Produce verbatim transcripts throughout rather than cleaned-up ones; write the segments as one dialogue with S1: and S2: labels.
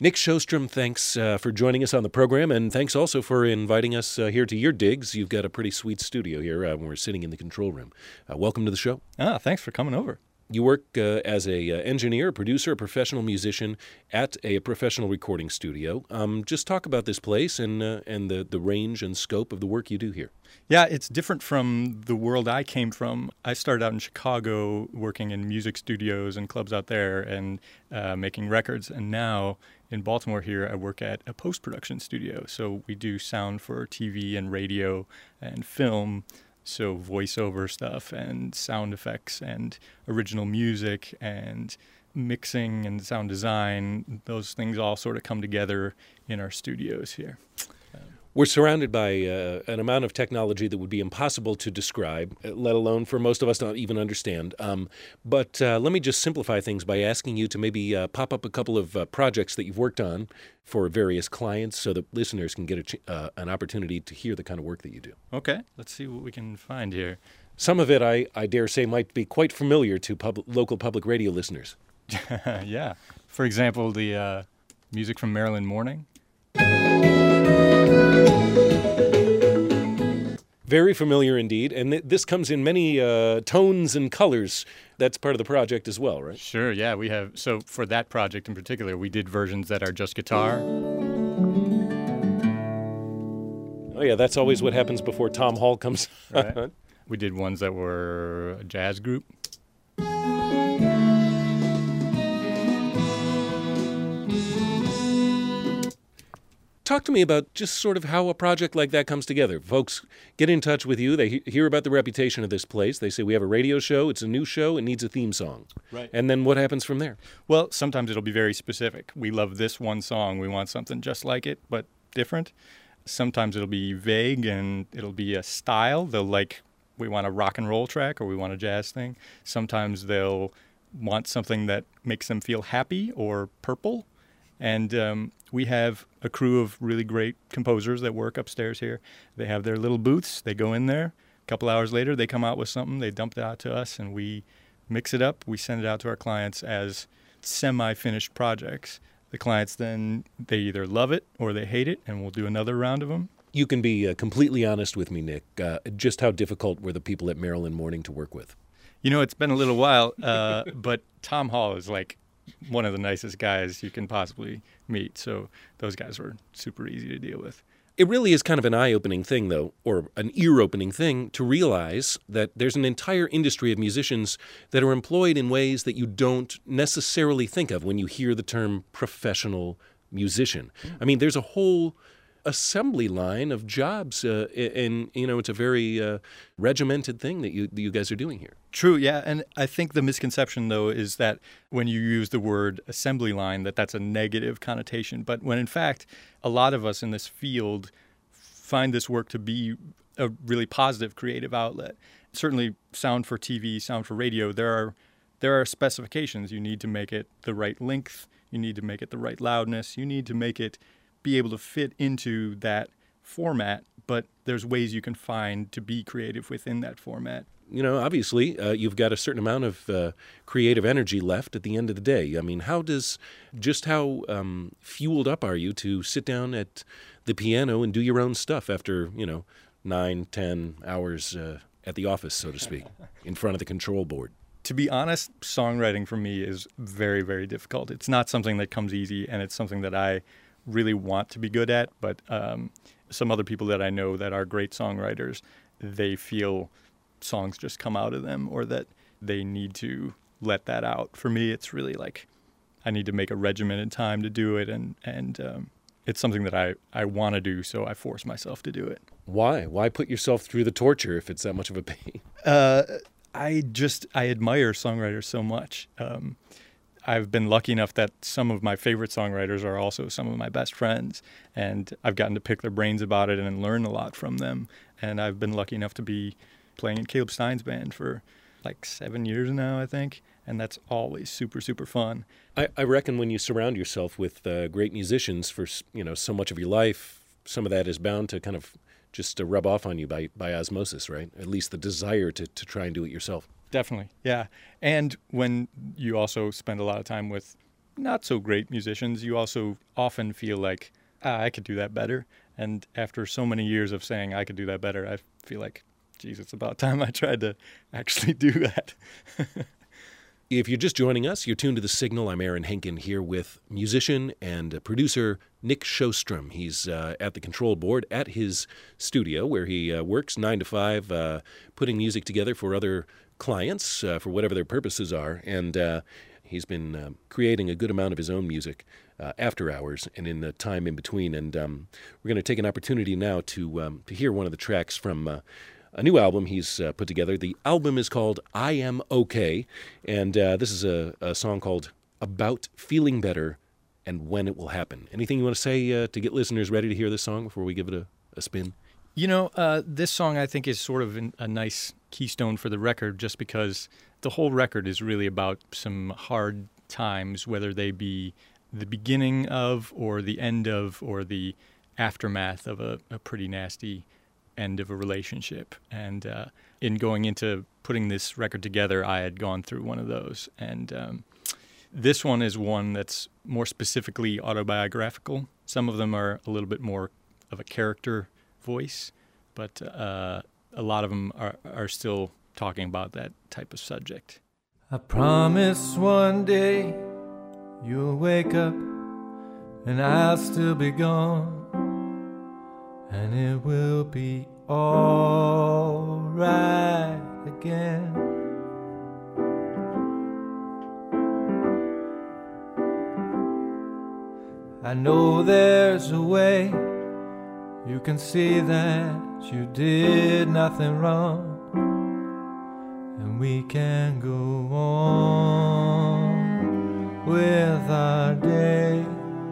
S1: Nick Sjostrom, thanks uh, for joining us on the program, and thanks also for inviting us uh, here to your digs. You've got a pretty sweet studio here uh, when we're sitting in the control room. Uh, welcome to the show.
S2: Ah, thanks for coming over.
S1: You work uh, as a uh, engineer, producer, a professional musician at a professional recording studio. Um, just talk about this place and uh, and the, the range and scope of the work you do here.
S2: Yeah, it's different from the world I came from. I started out in Chicago working in music studios and clubs out there and uh, making records. And now in Baltimore here, I work at a post-production studio. So we do sound for T V and radio and film. So voiceover stuff and sound effects and original music and mixing and sound design, those things all sort of come together in our studios here.
S1: We're surrounded by uh, an amount of technology that would be impossible to describe, let alone for most of us to even understand. Um, but uh, let me just simplify things by asking you to maybe uh, pop up a couple of uh, projects that you've worked on for various clients so that listeners can get a ch- uh, an opportunity to hear the kind of work that you do.
S2: Okay, let's see what we can find here.
S1: Some of it, I, I dare say, might be quite familiar to pub- local public radio listeners.
S2: Yeah. For example, the uh, music from Maryland Morning.
S1: Very familiar indeed, and th- this comes in many uh, tones and colors. That's part of the project as well, right?
S2: Sure, yeah, we have, so for that project in particular, we did versions that are just guitar.
S1: Oh yeah, that's always what happens before Tom Hall comes.
S2: Right. We did ones that were a jazz group.
S1: Talk to me about just sort of how a project like that comes together. Folks get in touch with you. They he- hear about the reputation of this place. They say, we have a radio show. It's a new show. It needs a theme song.
S2: Right.
S1: And then what happens from there?
S2: Well, sometimes it'll be very specific. We love this one song. We want something just like it, but different. Sometimes it'll be vague and it'll be a style. They'll like, we want a rock and roll track or we want a jazz thing. Sometimes they'll want something that makes them feel happy or purple. And um, we have a crew of really great composers that work upstairs here. They have their little booths. They go in there. A couple hours later, they come out with something. They dump it out to us, and we mix it up. We send it out to our clients as semi-finished projects. The clients then, they either love it or they hate it, and we'll do another round of them.
S1: You can be uh, completely honest with me, Nick. Uh, just how difficult were the people at Maryland Morning to work with?
S2: You know, it's been a little while, uh, but Tom Hall is like one of the nicest guys you can possibly meet. So those guys were super easy to deal with.
S1: It really is kind of an eye-opening thing, though, or an ear-opening thing, to realize that there's an entire industry of musicians that are employed in ways that you don't necessarily think of when you hear the term professional musician. I mean, there's a whole assembly line of jobs, uh, and, you know, it's a very uh, regimented thing that you, that you guys are doing here.
S2: True, yeah, and I think the misconception, though, is that when you use the word assembly line, that that's a negative connotation. But when, in fact, a lot of us in this field find this work to be a really positive creative outlet. Certainly, sound for T V, sound for radio, there are there are specifications. You need to make it the right length. You need to make it the right loudness. You need to make it be able to fit into that format, but there's ways you can find to be creative within that format.
S1: You know, obviously, uh, you've got a certain amount of uh, creative energy left at the end of the day. I mean, how does, just how um, fueled up are you to sit down at the piano and do your own stuff after, you know, nine, ten hours uh, at the office, so to speak, in front of the control board?
S2: To be honest, songwriting for me is very, very difficult. It's not something that comes easy, and it's something that I really want to be good at, but um, some other people that I know that are great songwriters, they feel songs just come out of them or that they need to let that out. For me, it's really like I need to make a regimented time to do it, and, and um, it's something that I, I want to do, so I force myself to do it.
S1: Why? Why put yourself through the torture if it's that much of a pain?
S2: Uh, I just, I admire songwriters so much. Um, I've been lucky enough that some of my favorite songwriters are also some of my best friends, and I've gotten to pick their brains about it and learn a lot from them. And I've been lucky enough to be playing in Caleb Stein's band for like seven years now, I think, and that's always super, super fun.
S1: I, I reckon when you surround yourself with uh, great musicians for, you know, so much of your life, some of that is bound to kind of just to rub off on you by, by osmosis, right? At least the desire to, to try and do it yourself.
S2: Definitely, yeah. And when you also spend a lot of time with not so great musicians, you also often feel like, ah, I could do that better. And after so many years of saying I could do that better, I feel like, geez, it's about time I tried to actually do that.
S1: If you're just joining us, you're tuned to The Signal. I'm Aaron Henkin here with musician and producer Nick Sjostrom. He's uh, at the control board at his studio where he uh, works nine to five, uh, putting music together for other clients uh, for whatever their purposes are. And uh, he's been uh, creating a good amount of his own music uh, after hours and in the time in between. And um, we're going to take an opportunity now to um, to hear one of the tracks from uh, a new album he's uh, put together. The album is called I Am Okay, and uh, this is a, a song called About Feeling Better and When It Will Happen. Anything you want to say uh, to get listeners ready to hear this song before we give it a, a spin?
S2: You know, uh, this song I think is sort of an, a nice keystone for the record just because the whole record is really about some hard times, whether they be the beginning of or the end of or the aftermath of a, a pretty nasty end of a relationship. And uh, in going into putting this record together, I had gone through one of those. And um, this one is one that's more specifically autobiographical. Some of them are a little bit more of a character voice, but uh, a lot of them are, are still talking about that type of subject.
S3: I promise one day you'll wake up and I'll still be gone. And it will be all right again. I know there's a way you can see that you did nothing wrong, and we can go on with our day.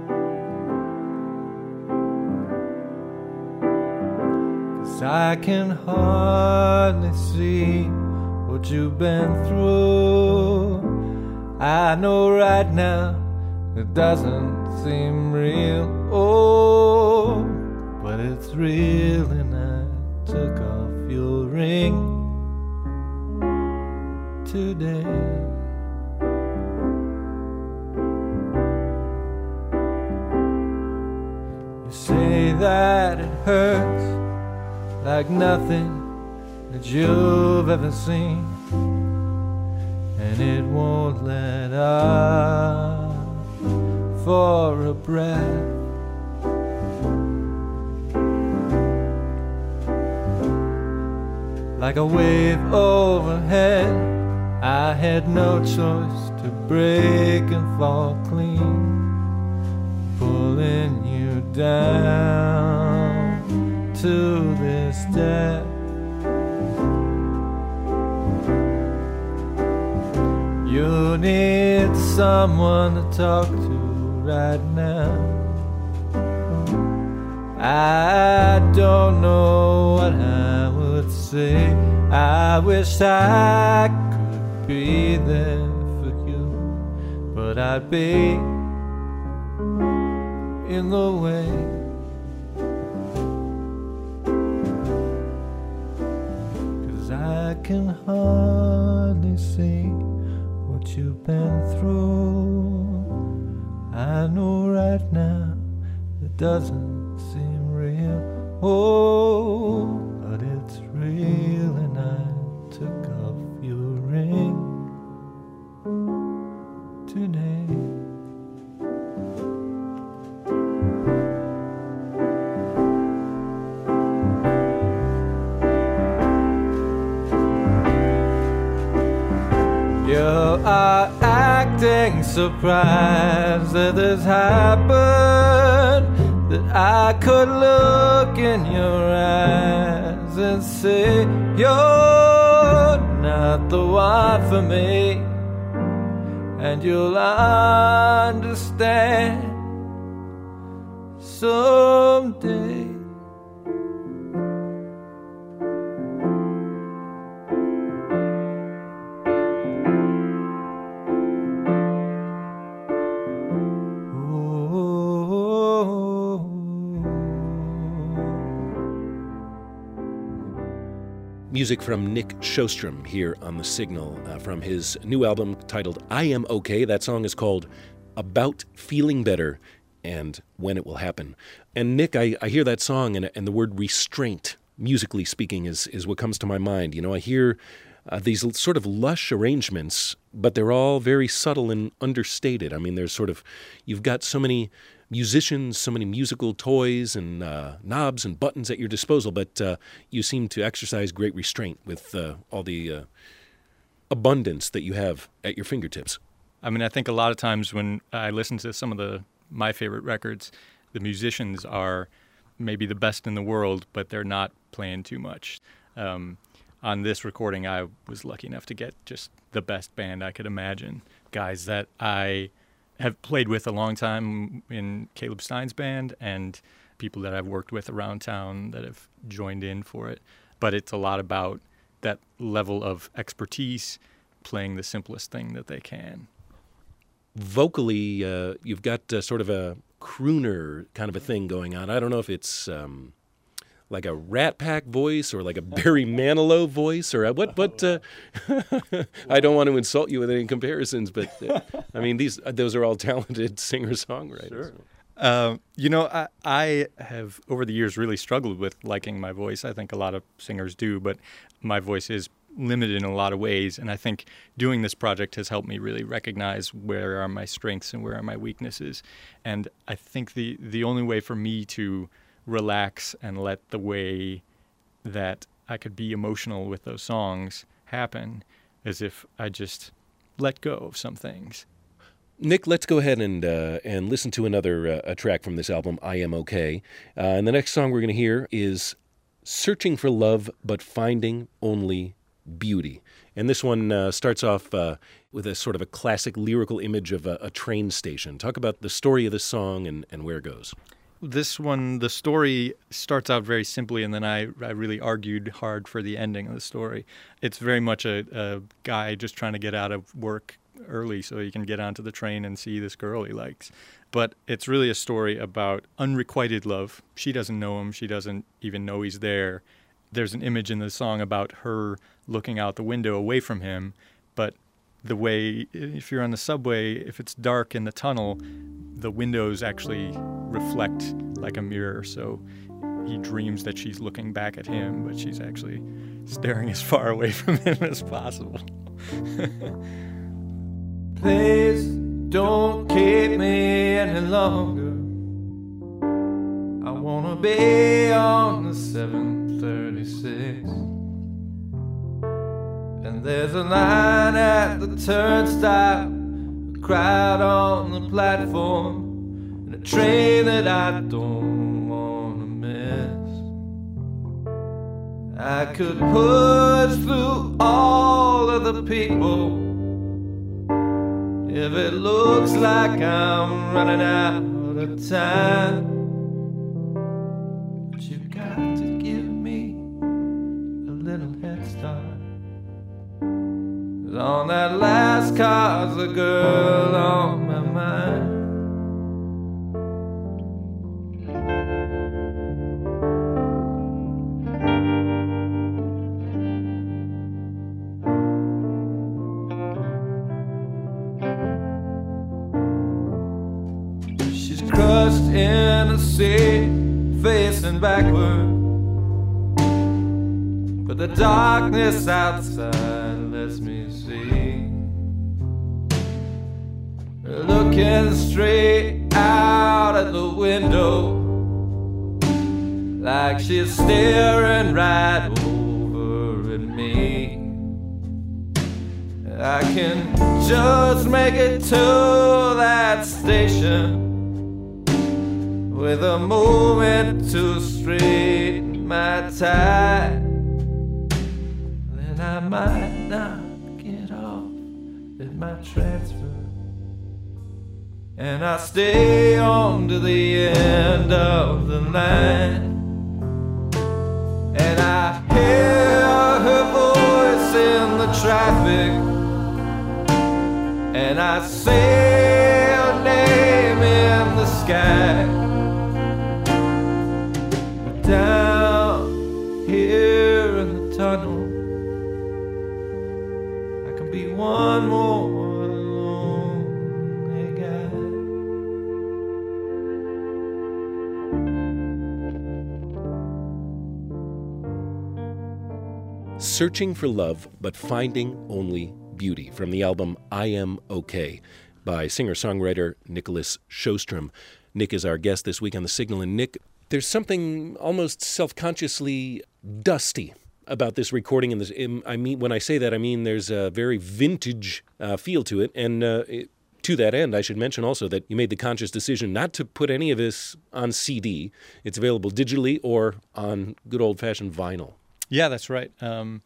S3: I can hardly see what you've been through. I know right now it doesn't seem real, oh, but it's real. And I took off your ring today. You say that it hurts like nothing that you've ever seen, and it won't let up for a breath. Like a wave overhead, I had no choice to break and fall clean, pulling you down to this depth. You need someone to talk to right now. I don't know what I would say. I wish I could be there for you, but I'd be in the way. I can hardly see what you've been through. I know right now it doesn't seem real, oh, but it's real. And I took off your ring today. You are acting surprised that this happened, that I could look in your eyes and say you're not the one for me, and you'll understand someday.
S1: Music from Nick Sjostrom here on The Signal uh, from his new album titled I Am Okay. That song is called about feeling better and when it will happen. And Nick, I, I hear that song, and, and the word restraint, musically speaking, is, is what comes to my mind. You know, I hear uh, these sort of lush arrangements, but they're all very subtle and understated. I mean, there's sort of, you've got so many musicians, so many musical toys and uh, knobs and buttons at your disposal, but uh, you seem to exercise great restraint with uh, all the uh, abundance that you have at your fingertips.
S2: I mean, I think a lot of times when I listen to some of the my favorite records, the musicians are maybe the best in the world, but they're not playing too much. Um, on this recording, I was lucky enough to get just the best band I could imagine, guys that I have played with a long time in Caleb Stein's band and people that I've worked with around town that have joined in for it. But it's a lot about that level of expertise, playing the simplest thing that they can.
S1: Vocally, uh, you've got uh, sort of a crooner kind of a thing going on. I don't know if it's um, like a Rat Pack voice or like a Barry Manilow voice or a, what. What uh, I don't want to insult you with any comparisons, but uh, I mean these those are all talented singer-songwriters.
S2: Sure. Uh, you know, I, I have over the years really struggled with liking my voice. I think a lot of singers do, but my voice is limited in a lot of ways, and I think doing this project has helped me really recognize where are my strengths and where are my weaknesses. And I think the the only way for me to relax and let the way that I could be emotional with those songs happen is if I just let go of some things.
S1: Nick, let's go ahead and uh, and listen to another uh, a track from this album, I Am Okay. Uh, and the next song we're going to hear is Searching for Love But Finding Only Beauty. And this one uh, starts off uh, with a sort of a classic lyrical image of a, a train station. Talk about the story of this song and, and where it goes.
S2: This one, the story starts out very simply, and then I, I really argued hard for the ending of the story. It's very much a, a guy just trying to get out of work early so he can get onto the train and see this girl he likes. But it's really a story about unrequited love. She doesn't know him. She doesn't even know he's there. There's an image in the song about her looking out the window away from him, but the way, if you're on the subway, if it's dark in the tunnel, the windows actually reflect like a mirror, so he dreams that she's looking back at him, but she's actually staring as far away from him as possible.
S3: Please don't keep me any longer. I wanna be on the seven thirty-six. And there's a line at the turnstile, a crowd on the platform, and a train that I don't wanna miss. I could push through all of the people if it looks like I'm running out of time. But you got to give me a little head start. 'Cause on that last car's a girl on my mind. Crushed in a seat, facing backward, but the darkness outside lets me see. Looking straight out at the window, like she's staring right over at me. I can just make it to that station with a moment to straighten my tie. Then I might not get off at my transfer, and I stay on to the end of the line. And I hear her voice in the traffic, and I say her name in the sky. Down here in the tunnel, I can be one more lonely guy.
S1: Searching for Love, but Finding Only Beauty, from the album I Am Okay by singer-songwriter Nicholas Sjostrom. Nick is our guest this week on The Signal. And Nick, there's something almost self-consciously dusty about this recording. And this, I mean, when I say that, I mean there's a very vintage uh, feel to it. And uh, it, to that end, I should mention also that you made the conscious decision not to put any of this on C D. It's available digitally or on good old-fashioned vinyl.
S2: Yeah, that's right. Um,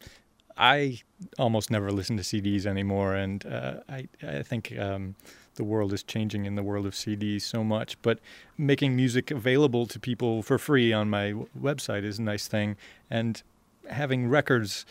S2: I almost never listen to C Ds anymore, and uh, I, I think um, the world is changing in the world of C Ds so much. But making music available to people for free on my w- website is a nice thing, and having records,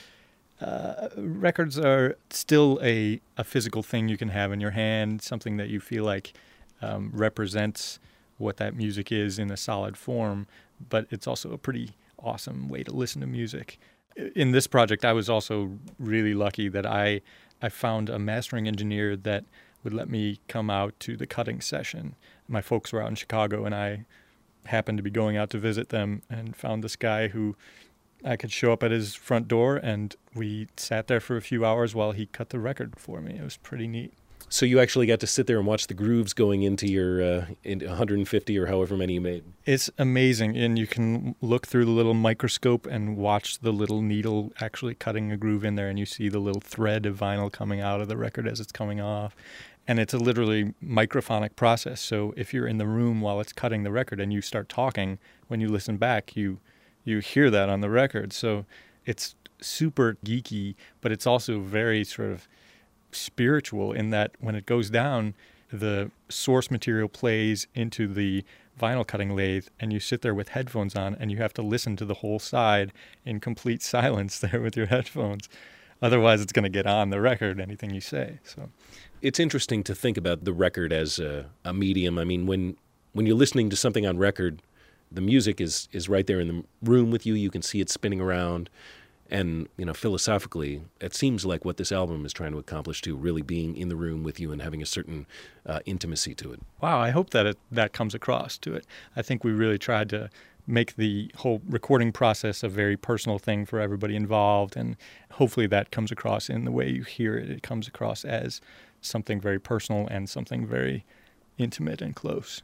S2: uh, records are still a, a physical thing you can have in your hand, something that you feel like um, represents what that music is in a solid form, but it's also a pretty awesome way to listen to music. In this project, I was also really lucky that I I found a mastering engineer that would let me come out to the cutting session. My folks were out in Chicago, and I happened to be going out to visit them and found this guy who I could show up at his front door, and we sat there for a few hours while he cut the record for me. It was pretty neat.
S1: So you actually got to sit there and watch the grooves going into your uh, into one hundred fifty or however many you made.
S2: It's amazing, and you can look through the little microscope and watch the little needle actually cutting a groove in there, and you see the little thread of vinyl coming out of the record as it's coming off. And it's a literally microphonic process, so if you're in the room while it's cutting the record and you start talking, when you listen back, you you hear that on the record. So it's super geeky, but it's also very sort of spiritual in that when it goes down, the source material plays into the vinyl cutting lathe, and you sit there with headphones on, and you have to listen to the whole side in complete silence there with your headphones. Otherwise, it's going to get on the record, anything you say. So
S1: it's interesting to think about the record as a, a medium. I mean, when when you're listening to something on record, the music is is right there in the room with you. You can see it spinning around. And, you know, philosophically, it seems like what this album is trying to accomplish, too, really being in the room with you and having a certain uh, intimacy to it.
S2: Wow, I hope that it, that comes across to it. I think we really tried to make the whole recording process a very personal thing for everybody involved, and hopefully that comes across in the way you hear it. It comes across as something very personal and something very intimate and close.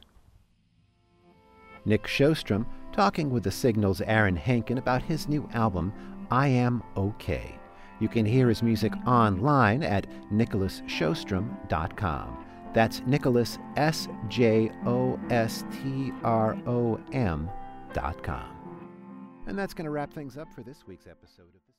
S4: Nick Sjostrom talking with The Signal's Aaron Henkin about his new album, I Am Okay. You can hear his music online at nicholas sjostrom dot com. That's Nicholas, S J O S T R O M dot com. And that's going to wrap things up for this week's episode of The